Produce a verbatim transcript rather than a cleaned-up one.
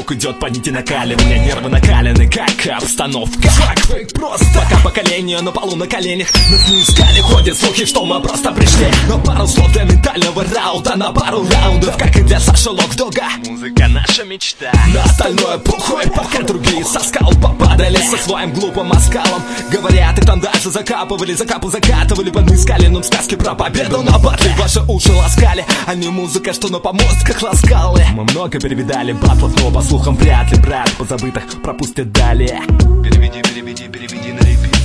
поток идет, подните накали. У меня нервы накалены, как обстановка. Фак, фейк, просто пока поколение на полу на коленях. Нас не искали, ходят слухи, что мы просто пришли на пару слов для ментального раунда, на пару раундов, как и для Саши Локдога. Музыка наша мечта. На остальное похуй, пока другие со скал попадали со своим глупым оскалом. Говорят, их там дальше закапывали, закапу закатывали под мискалином сказки про победу на батле. Ваши уши ласкали, а не музыка, что на помостках ласкалы. Мы много перевидали батлов, но по слухам вряд ли, брат, позабытых пропустят далее. Переведи, переведи, переведи на репит.